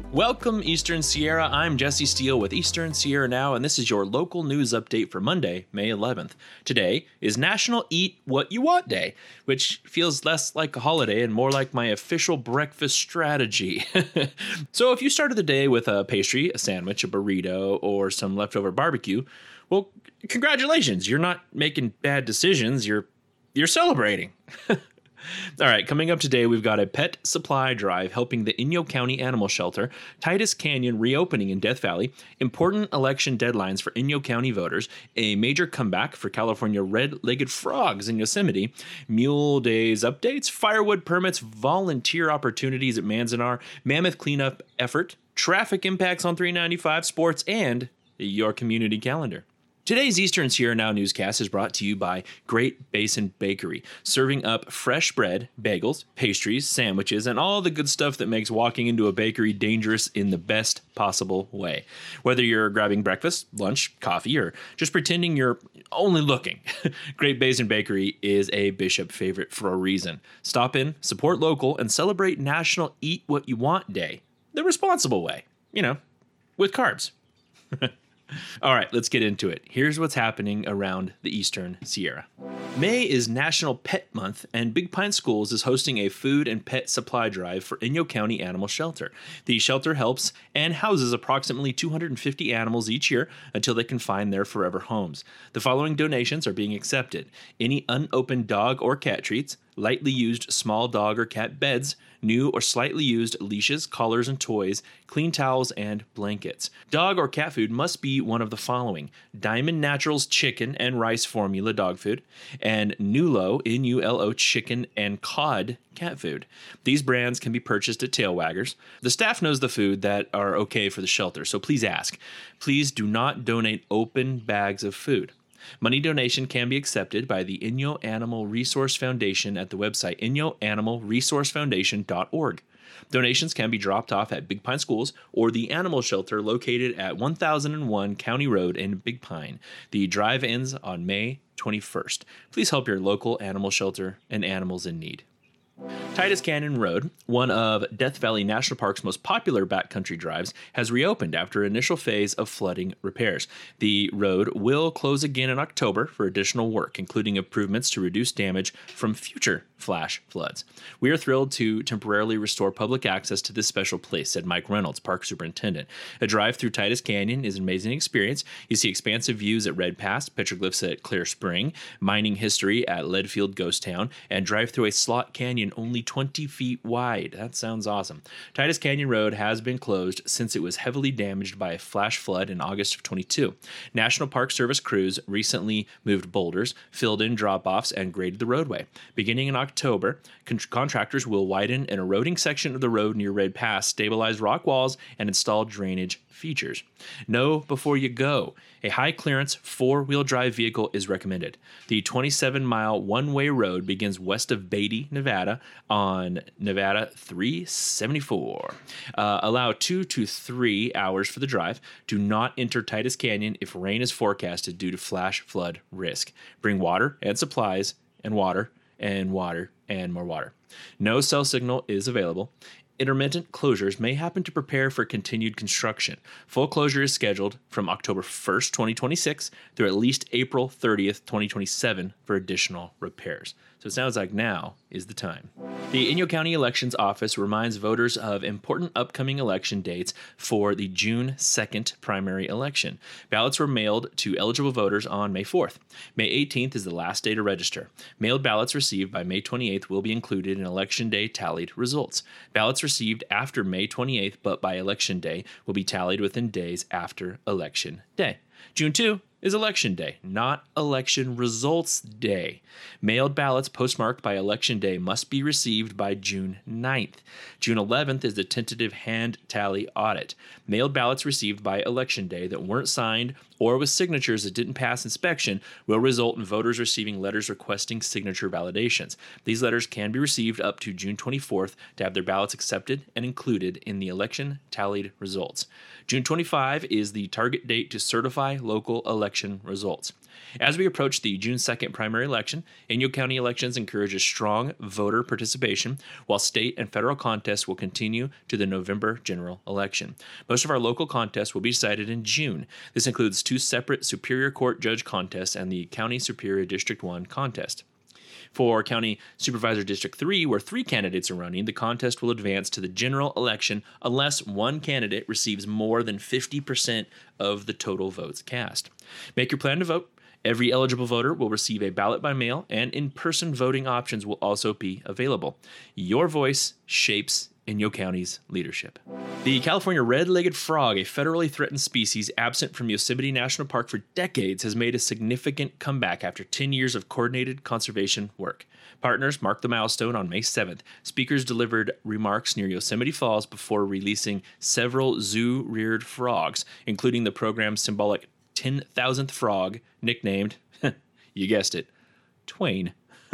Welcome, Eastern Sierra. I'm Jesse Steele with Eastern Sierra Now, and this is your local news update for Monday, May 11th. Today is National Eat What You Want Day, which feels less like a holiday and more like my official breakfast strategy. So if you started the day with a pastry, a sandwich, a burrito, or some leftover barbecue, well, congratulations. You're not making bad decisions. You're celebrating. All right, coming up today, we've got a pet supply drive helping the Inyo County Animal Shelter, Titus Canyon reopening in Death Valley, important election deadlines for Inyo County voters, a major comeback for California red-legged frogs in Yosemite, Mule Days updates, firewood permits, volunteer opportunities at Manzanar, mammoth cleanup effort, traffic impacts on 395, sports, and your community calendar. Today's Eastern Sierra Now newscast is brought to you by Great Basin Bakery, serving up fresh bread, bagels, pastries, sandwiches, and all the good stuff that makes walking into a bakery dangerous in the best possible way. Whether you're grabbing breakfast, lunch, coffee, or just pretending you're only looking, Great Basin Bakery is a Bishop favorite for a reason. Stop in, support local, and celebrate National Eat What You Want Day the responsible way, with carbs. All right, let's get into it. Here's what's happening around the Eastern Sierra. May is National Pet Month, and Big Pine Schools is hosting a food and pet supply drive for Inyo County Animal Shelter. The shelter helps and houses approximately 250 animals each year until they can find their forever homes. The following donations are being accepted: any unopened dog or cat treats, lightly used small dog or cat beds, new or slightly used leashes, collars, and toys, clean towels, and blankets. Dog or cat food must be one of the following: Diamond Naturals chicken and rice formula dog food, and Nulo, N-U-L-O, chicken and cod cat food. These brands can be purchased at Tail Waggers. The staff knows the food that are okay for the shelter, so please ask. Please do not donate open bags of food. Money donation can be accepted by the Inyo Animal Resource Foundation at the website inyoanimalresourcefoundation.org. Donations can be dropped off at Big Pine Schools or the animal shelter located at 1001 County Road in Big Pine. The drive ends on May 21st. Please help your local animal shelter and animals in need. Titus Canyon Road, one of Death Valley National Park's most popular backcountry drives, has reopened after initial phase of flooding repairs. The road will close again in October for additional work, including improvements to reduce damage from future flash floods. We are thrilled to temporarily restore public access to this special place, said Mike Reynolds, park superintendent. A drive through Titus Canyon is an amazing experience. You see expansive views at Red Pass, petroglyphs at Clear Spring, mining history at Leadfield Ghost Town, and drive through a slot canyon only 20 feet wide. That sounds awesome. Titus Canyon Road has been closed since it was heavily damaged by a flash flood in August of 22. National Park Service crews recently moved boulders, filled in drop-offs, and graded the roadway. Beginning in October, contractors will widen an eroding section of the road near Red Pass, stabilize rock walls, and install drainage features. Know before you go. A high-clearance four-wheel drive vehicle is recommended. The 27-mile one-way road begins west of Beatty, Nevada, on Nevada 374. Allow 2 to 3 hours for the drive. Do not enter Titus Canyon if rain is forecasted due to flash flood risk. Bring water and supplies, and water and water and more water. No cell signal is available. Intermittent closures may happen to prepare for continued construction. Full closure is scheduled from October 1st, 2026 through at least April 30th, 2027 for additional repairs. So it sounds like now is the time. The Inyo County Elections Office reminds voters of important upcoming election dates for the June 2nd primary election. Ballots were mailed to eligible voters on May 4th. May 18th is the last day to register. Mailed ballots received by May 28th will be included in Election Day tallied results. Ballots received after May 28th but by Election Day will be tallied within days after Election Day. June 2 is Election Day, not Election Results Day. Mailed ballots postmarked by Election Day must be received by June 9th. June 11th is the tentative hand tally audit. Mailed ballots received by Election Day that weren't signed or with signatures that didn't pass inspection will result in voters receiving letters requesting signature validations. These letters can be received up to June 24th to have their ballots accepted and included in the election tallied results. June 25 is the target date to certify local election election results. As we approach the June 2nd primary election, Inyo County elections encourages strong voter participation, while state and federal contests will continue to the November general election. Most of our local contests will be decided in June. This includes 2 separate Superior Court judge contests and the County Superior District 1 contest. For County Supervisor District 3, where 3 candidates are running, the contest will advance to the general election unless one candidate receives more than 50% of the total votes cast. Make your plan to vote. Every eligible voter will receive a ballot by mail, and in-person voting options will also be available. Your voice shapes Inyo County's leadership. The California red-legged frog, a federally threatened species absent from Yosemite National Park for decades, has made a significant comeback after 10 years of coordinated conservation work. Partners marked the milestone on May 7th. Speakers delivered remarks near Yosemite Falls before releasing several zoo-reared frogs, including the program's symbolic 10,000th frog, nicknamed, you guessed it, Twain.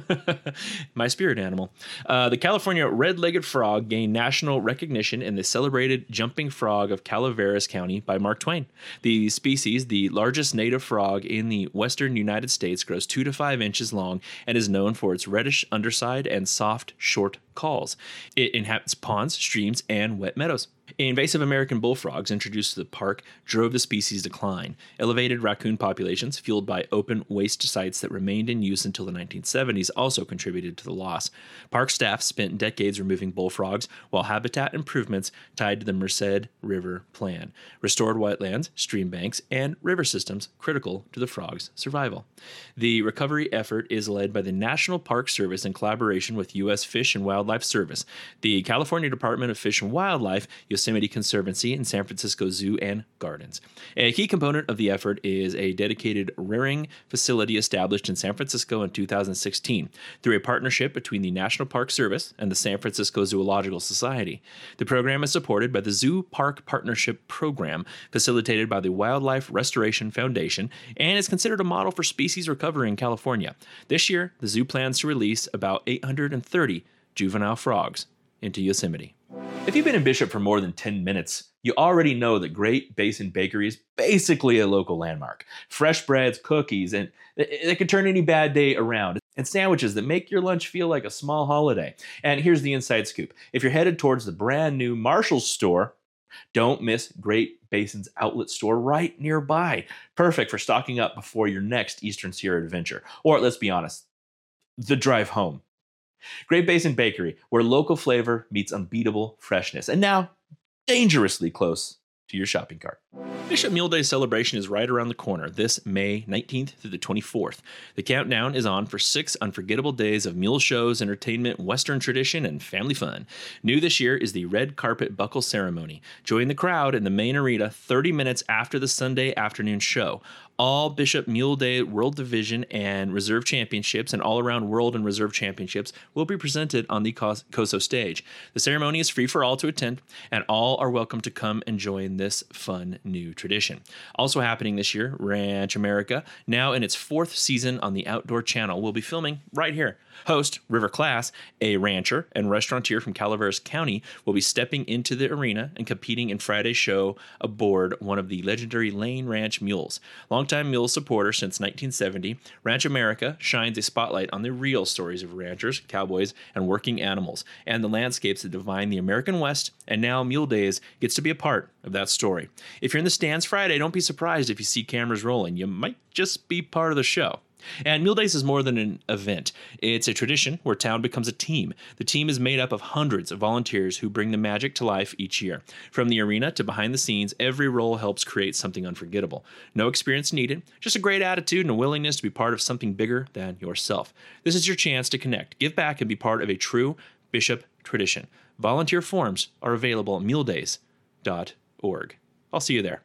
My spirit animal. The California red-legged frog gained national recognition in the celebrated Jumping Frog of Calaveras County by Mark Twain. The species, the largest native frog in the western United States, grows 2 to 5 inches long and is known for its reddish underside and soft, short calls. It inhabits ponds, streams, and wet meadows. Invasive American bullfrogs introduced to the park drove the species' decline. Elevated raccoon populations, fueled by open waste sites that remained in use until the 1970s, also contributed to the loss. Park staff spent decades removing bullfrogs, while habitat improvements tied to the Merced River Plan restored wetlands, stream banks, and river systems critical to the frog's survival. The recovery effort is led by the National Park Service in collaboration with U.S. Fish and Wildlife Service, the California Department of Fish and Wildlife, Yosemite Conservancy, and San Francisco Zoo and Gardens. A key component of the effort is a dedicated rearing facility established in San Francisco in 2016 through a partnership between the National Park Service and the San Francisco Zoological Society. The program is supported by the Zoo Park Partnership Program, facilitated by the Wildlife Restoration Foundation, and is considered a model for species recovery in California. This year, the zoo plans to release about 830 juvenile frogs into Yosemite. If you've been in Bishop for more than 10 minutes, you already know that Great Basin Bakery is basically a local landmark. Fresh breads, cookies, and they can turn any bad day around. And sandwiches that make your lunch feel like a small holiday. And here's the inside scoop. If you're headed towards the brand new Marshall's store, don't miss Great Basin's outlet store right nearby. Perfect for stocking up before your next Eastern Sierra adventure. Or let's be honest, the drive home. Great Basin Bakery, where local flavor meets unbeatable freshness. And now, dangerously close to your shopping cart. Bishop Mule Day celebration is right around the corner, this May 19th through the 24th. The countdown is on for 6 unforgettable days of mule shows, entertainment, Western tradition, and family fun. New this year is the red carpet buckle ceremony. Join the crowd in the main arena 30 minutes after the Sunday afternoon show. All Bishop Mule Day World Division and Reserve Championships and all-around World and Reserve Championships will be presented on the COSO stage. The ceremony is free for all to attend, and all are welcome to come and join this fun new tradition. Also happening this year, Ranch America, now in its 4th season on the Outdoor Channel, will be filming right here. Host River Class, a rancher and restaurateur from Calaveras County, will be stepping into the arena and competing in Friday's show aboard one of the legendary Lane Ranch mules. Longtime mule supporter since 1970, Ranch America shines a spotlight on the real stories of ranchers, cowboys, and working animals, and the landscapes that define the American West, and now Mule Days gets to be a part of that story. If you're in the stands Friday, don't be surprised if you see cameras rolling. You might just be part of the show. And Mule Days is more than an event. It's a tradition where town becomes a team. The team is made up of hundreds of volunteers who bring the magic to life each year. From the arena to behind the scenes, every role helps create something unforgettable. No experience needed, just a great attitude and a willingness to be part of something bigger than yourself. This is your chance to connect, give back, and be part of a true Bishop tradition. Volunteer forms are available at muledays.org. I'll see you there.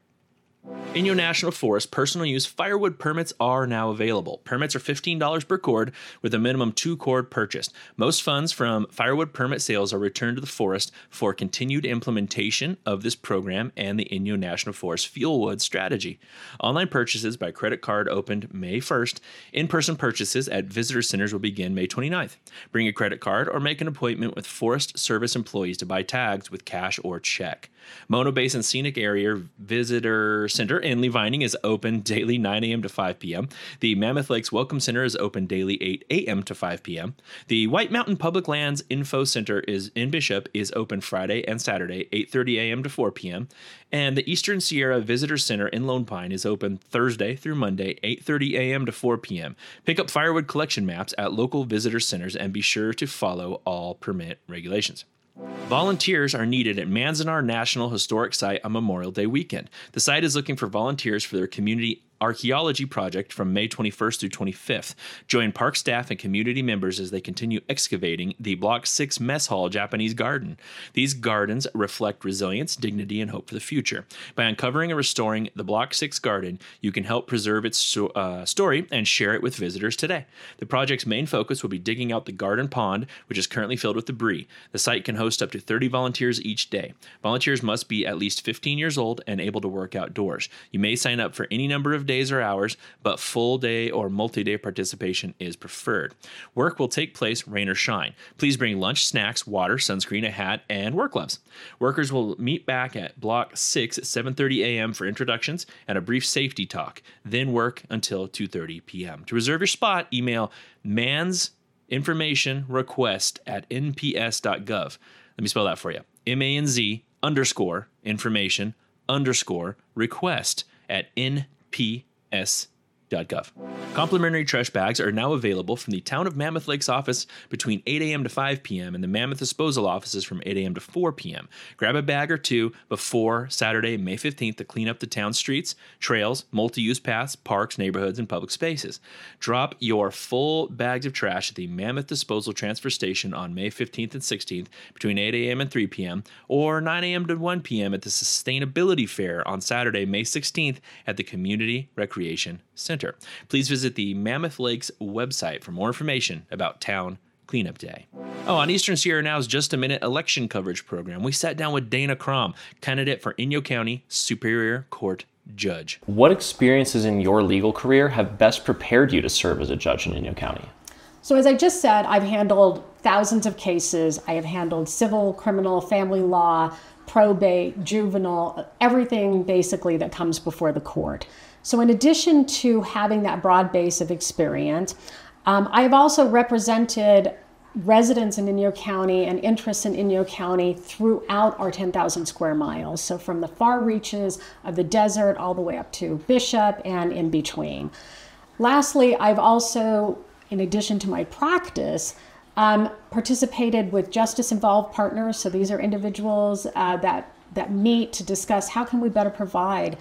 Inyo National Forest personal use firewood permits are now available. Permits are $15 per cord with a minimum 2 cord purchased. Most funds from firewood permit sales are returned to the forest for continued implementation of this program and the Inyo National Forest Fuelwood strategy. Online purchases by credit card opened May 1st. In-person purchases at visitor centers will begin May 29th. Bring a credit card or make an appointment with Forest Service employees to buy tags with cash or check. Mono Basin Scenic Area Visitor Center in Lee Vining is open daily 9 a.m. to 5 p.m. The Mammoth Lakes Welcome Center is open daily 8 a.m. to 5 p.m. The White Mountain Public Lands Info Center in Bishop is open Friday and Saturday, 8:30 a.m. to 4 p.m. And the Eastern Sierra Visitor Center in Lone Pine is open Thursday through Monday, 8:30 a.m. to 4 p.m. Pick up firewood collection maps at local visitor centers and be sure to follow all permit regulations. Volunteers are needed at Manzanar National Historic Site on Memorial Day weekend. The site is looking for volunteers for their community archaeology project from May 21st through 25th. Join park staff and community members as they continue excavating the Block 6 Mess Hall Japanese garden. These gardens reflect resilience, dignity, and hope for the future. By uncovering and restoring the Block 6 garden, you can help preserve its story and share it with visitors today. The project's main focus will be digging out the garden pond, which is currently filled with debris. The site can host up to 30 volunteers each day. Volunteers must be at least 15 years old and able to work outdoors. You may sign up for any number of days or hours, but full day or multi-day participation is preferred. Work will take place rain or shine. Please bring lunch, snacks, water, sunscreen, a hat, and work gloves. Workers will meet back at Block 6 at 7:30 a.m. for introductions and a brief safety talk, then work until 2:30 p.m. To reserve your spot, email manzinformationrequest@nps.gov. Let me spell that for you. manz_information_request@nps.gov. Complimentary trash bags are now available from the Town of Mammoth Lakes office between 8 a.m. to 5 p.m. and the Mammoth Disposal offices from 8 a.m. to 4 p.m. Grab a bag or two before Saturday, May 15th to clean up the town streets, trails, multi-use paths, parks, neighborhoods, and public spaces. Drop your full bags of trash at the Mammoth Disposal Transfer Station on May 15th and 16th between 8 a.m. and 3 p.m. or 9 a.m. to 1 p.m. at the Sustainability Fair on Saturday, May 16th at the Community Recreation Center. Please visit the Mammoth Lakes website for more information about Town Cleanup Day. On Eastern Sierra Now's Just a Minute election coverage program, we sat down with Dana Crom, candidate for Inyo County Superior Court Judge. What experiences in your legal career have best prepared you to serve as a judge in Inyo County? So as I just said, I've handled thousands of cases. I have handled civil, criminal, family law, probate, juvenile, everything basically that comes before the court. So in addition to having that broad base of experience, I have also represented residents in Inyo County and interests in Inyo County throughout our 10,000 square miles. So from the far reaches of the desert all the way up to Bishop and in between. Lastly, I've also, in addition to my practice, participated with justice-involved partners. So these are individuals that meet to discuss how can we better provide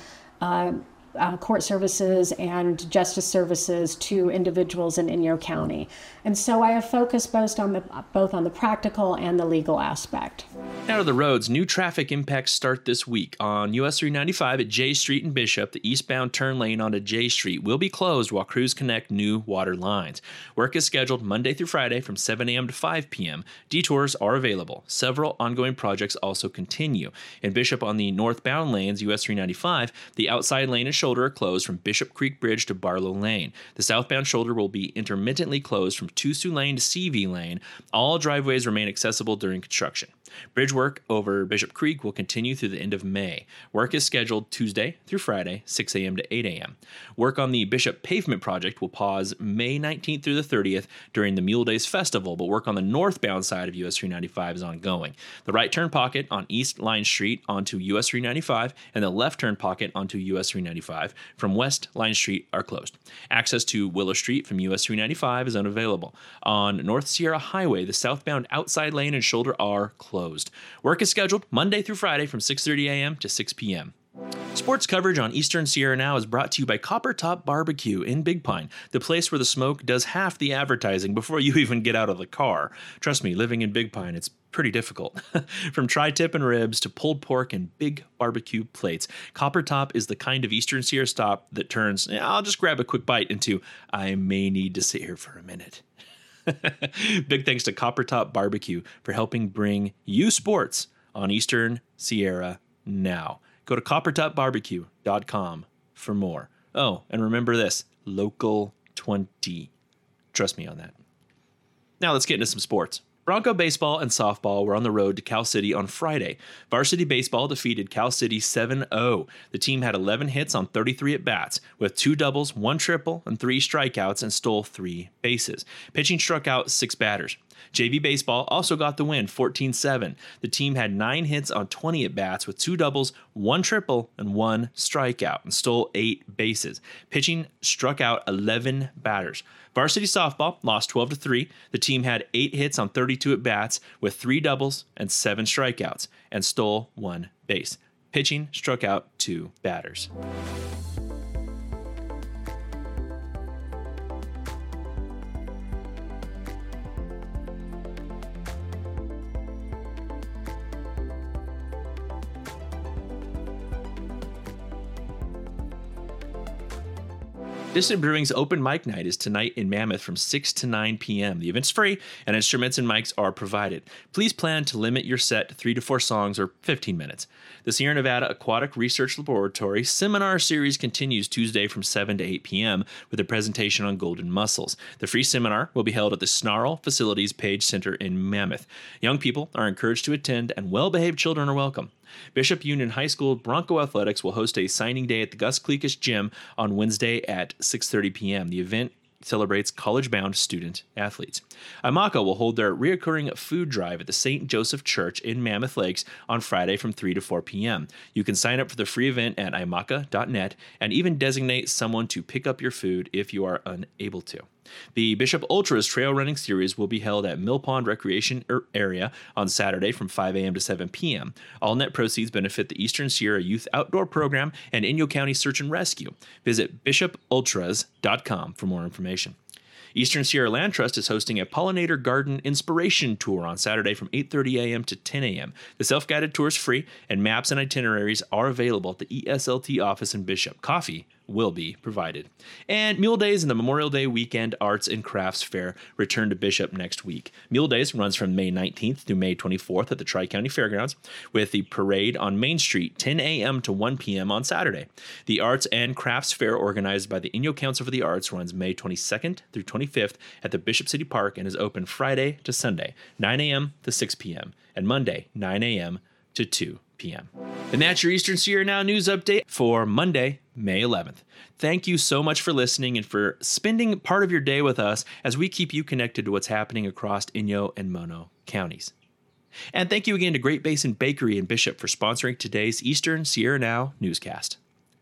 court services and justice services to individuals in Inyo County. And so I have focused both on the practical and the legal aspect. Now to the roads. New traffic impacts start this week. On US 395 at J Street in Bishop, the eastbound turn lane onto J Street will be closed while crews connect new water lines. Work is scheduled Monday through Friday from 7 a.m. to 5 p.m. Detours are available. Several ongoing projects also continue. In Bishop on the northbound lanes, US 395, the outside lane and shoulder are closed from Bishop Creek Bridge to Barlow Lane. The southbound shoulder will be intermittently closed from Tusu Lane to CV Lane. All driveways remain accessible during construction. Bridge work over Bishop Creek will continue through the end of May. Work is scheduled Tuesday through Friday, 6 a.m. to 8 a.m. Work on the Bishop Pavement Project will pause May 19th through the 30th during the Mule Days Festival, but work on the northbound side of US 395 is ongoing. The right turn pocket on East Line Street onto US 395 and the left turn pocket onto US 395 from West Line Street are closed. Access to Willow Street from US 395 is unavailable. On North Sierra Highway, the southbound outside lane and shoulder are closed. Work is scheduled Monday through Friday from 6:30 a.m. to 6 p.m. Sports coverage on Eastern Sierra Now is brought to you by Copper Top Barbecue in Big Pine, the place where the smoke does half the advertising before you even get out of the car. Trust me, living in Big Pine, it's pretty difficult. From tri-tip and ribs to pulled pork and big barbecue plates, Copper Top is the kind of Eastern Sierra stop that turns, I'll just grab a quick bite, into I may need to sit here for a minute. Big thanks to Copper Top Barbecue for helping bring you sports on Eastern Sierra Now. Go to coppertopbarbecue.com for more. Oh, and remember this, Local 20. Trust me on that. Now let's get into some sports. Bronco baseball and softball were on the road to Cal City on Friday. Varsity baseball defeated Cal City 7-0. The team had 11 hits on 33 at-bats, with 2 doubles, 1 triple, and 3 strikeouts, and stole 3 bases. Pitching struck out 6 batters. JV baseball also got the win, 14-7. The team had 9 hits on 20 at-bats, with 2 doubles, 1 triple, and 1 strikeout, and stole 8 bases. Pitching struck out 11 batters. Varsity softball lost 12-3. The team had 8 hits on 32 at-bats, with 3 doubles and 7 strikeouts, and stole 1 base. Pitching struck out 2 batters. Distant Brewing's open mic night is tonight in Mammoth from 6 to 9 p.m. The event's free, and instruments and mics are provided. Please plan to limit your set to 3 to 4 songs or 15 minutes. The Sierra Nevada Aquatic Research Laboratory seminar series continues Tuesday from 7 to 8 p.m. with a presentation on golden mussels. The free seminar will be held at the Snarl Facilities Page Center in Mammoth. Young people are encouraged to attend, and well-behaved children are welcome. Bishop Union High School Bronco Athletics will host a signing day at the Gus Clekus Gym on Wednesday at 6:30 p.m. The event celebrates college-bound student athletes. IMACA will hold their reoccurring food drive at the St. Joseph Church in Mammoth Lakes on Friday from 3 to 4 p.m. You can sign up for the free event at imaca.net and even designate someone to pick up your food if you are unable to. The Bishop Ultras Trail Running Series will be held at Mill Pond Recreation Area on Saturday from 5 a.m. to 7 p.m. All net proceeds benefit the Eastern Sierra Youth Outdoor Program and Inyo County Search and Rescue. Visit bishopultras.com for more information. Eastern Sierra Land Trust is hosting a Pollinator Garden Inspiration Tour on Saturday from 8:30 a.m. to 10 a.m. The self-guided tour is free, and maps and itineraries are available at the ESLT office in Bishop. Coffee will be provided. And Mule Days and the Memorial Day Weekend Arts and Crafts Fair return to Bishop next week. Mule Days runs from May 19th through May 24th at the Tri-County Fairgrounds, with the parade on Main Street 10 a.m. to 1 p.m. on Saturday. The Arts and Crafts Fair, organized by the Inyo Council for the Arts, runs May 22nd through 25th at the Bishop City Park and is open Friday to Sunday, 9 a.m. to 6 p.m., and Monday, 9 a.m. to 2 p.m. And that's your Eastern Sierra Now news update for Monday, May 11th. Thank you so much for listening and for spending part of your day with us as we keep you connected to what's happening across Inyo and Mono counties. And thank you again to Great Basin Bakery in Bishop for sponsoring today's Eastern Sierra Now newscast.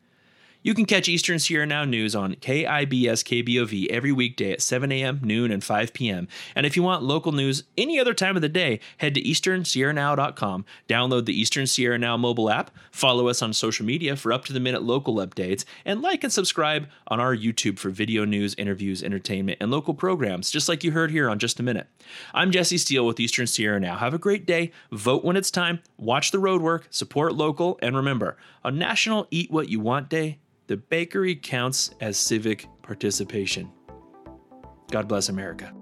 You can catch Eastern Sierra Now news on KIBS KBOV every weekday at 7 a.m., noon, and 5 p.m. And if you want local news any other time of the day, head to easternsierranow.com, download the Eastern Sierra Now mobile app, follow us on social media for up-to-the-minute local updates, and like and subscribe on our YouTube for video news, interviews, entertainment, and local programs, just like you heard here on Just a Minute. I'm Jesse Steele with Eastern Sierra Now. Have a great day, vote when it's time, watch the road work, support local, and remember, on National Eat What You Want Day, the bakery counts as civic participation. God bless America.